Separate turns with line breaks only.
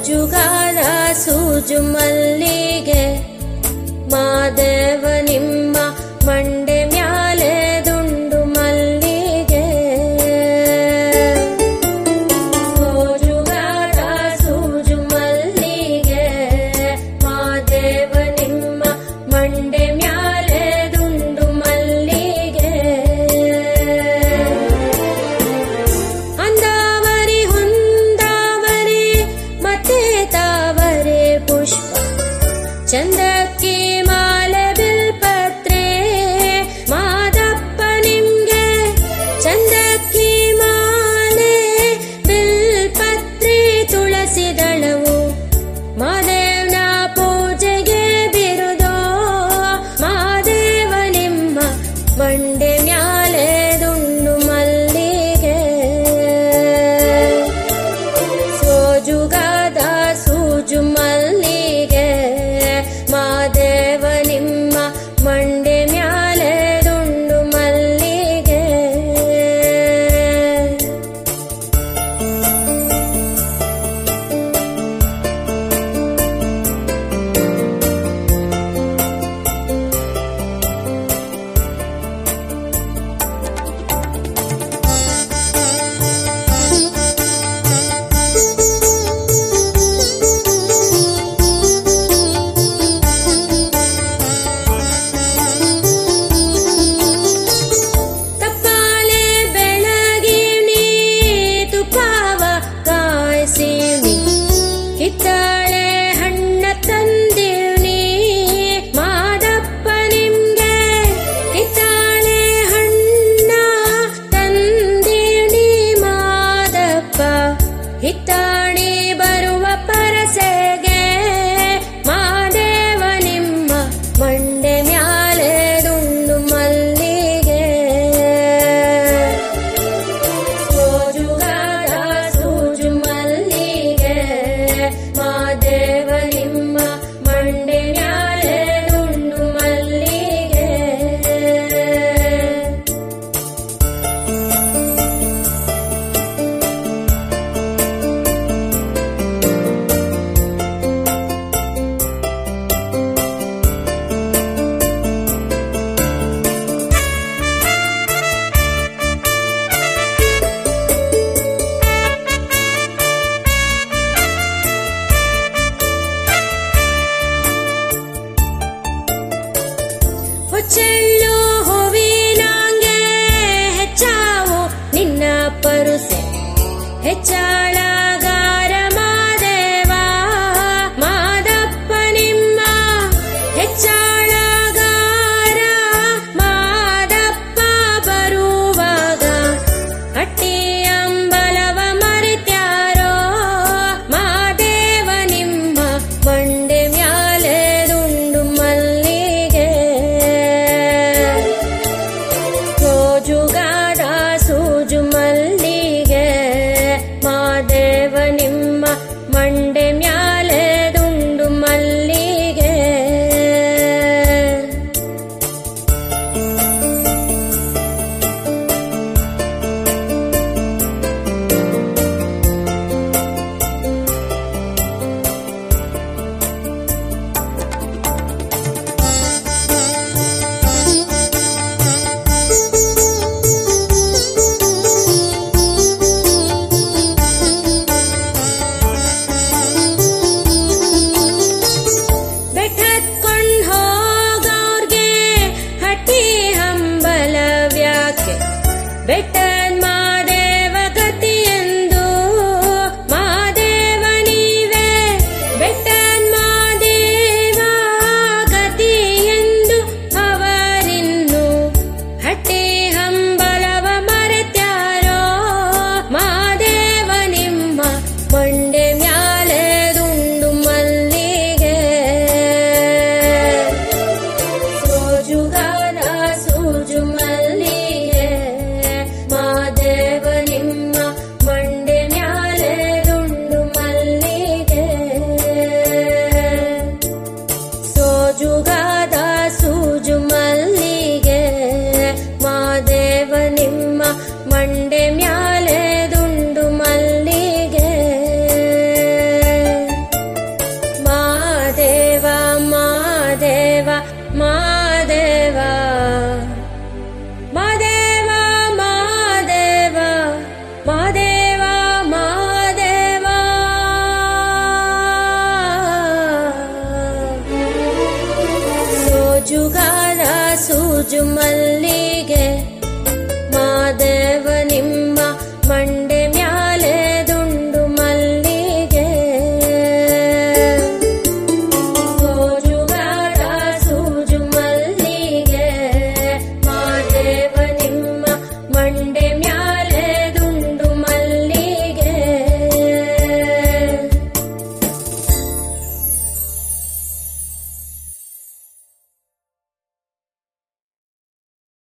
ಸೋಜುಗಾರ ಸೂಜು ಮಲ್ಲಿಗೆ ಮಾದೇವ ನಿಮ್ಮ ಮಂಡೆ ಮ್ಯಾಲೆ ದುಂಡು ಮಲ್ಲಿಗೆ ಸೋಜುಗಾರ ಸೂಜು ಮಲ್ಲಿಗೆ ಮಾದೇವ ನಿಮ್ಮ ಮಂಡೆ ಮ್ಯಾಲೆ ದುಂಡು ಮಲ್ಲಿಗೆ ಅಂದಾವರಿ ಹೊಂದಾವರಿ ಮತ್ತೆ ತಾವರೆ ಪುಷ್ಪ ಚಂದಕ್ಕಿ ಮಾಲೆ ಬಿಲ್ಪತ್ರೆ ಮಾದಪ್ಪ ನಿಮ್ಗೆ ಚಂದಕ್ಕಿ ಮಾಲೆ ಬಿಲ್ಪತ್ರೆ ತುಳಸಿ ದಳವು ಮಾದೇವನ ಪೂಜೆಗೆ ಬಿರುದೋ ಮಾದೇವ ನಿಮ್ಮ ಮಂಡೆ ಮ್ಯಾಲೆ ದುಂಡು ಮಲ್ಲಿಗೆ ಸೋಜುಗಾದ ಸೂಜು ಮಲ್ಲಿಗೆ ಮಾದೇವ ನಿಮ್ಮ ಮಂಡೆ ಮ್ಯಾಲೆ ದುಂಡು ಮಲ್ಲಿಗೆ ತಪ್ಪಾಲೆ ಬೆಳಗಿಣಿ ತುಪಾವ ಕಾಯಿಸಿಣಿ ಕಿತ್ತಾಳೆ ಹಣ್ಣ ತಂದಿಣಿ ಮಾದಪ್ಪ ನಿಮ್ಗೆ ಕಿತ್ತಾಳೆ ಹಣ್ಣ ತಂದಿಣಿ ಮಾದಪ್ಪ ಹಿತ್ತಾಣಿ ಬರುವ ಪರಸೆಗೆ ಮಾದೇವ ನಿಮ್ಮ ಮಂಡೆ ಮ್ಯಾಲೆ ದುಂಡು ಮಲ್ಲಿಗೆ ಸೋಜುಗಾರ ಸೂಜು ಮಲ್ಲಿಗೆ ಮಾದೇವ ಮಲ್ಲಿಗೆ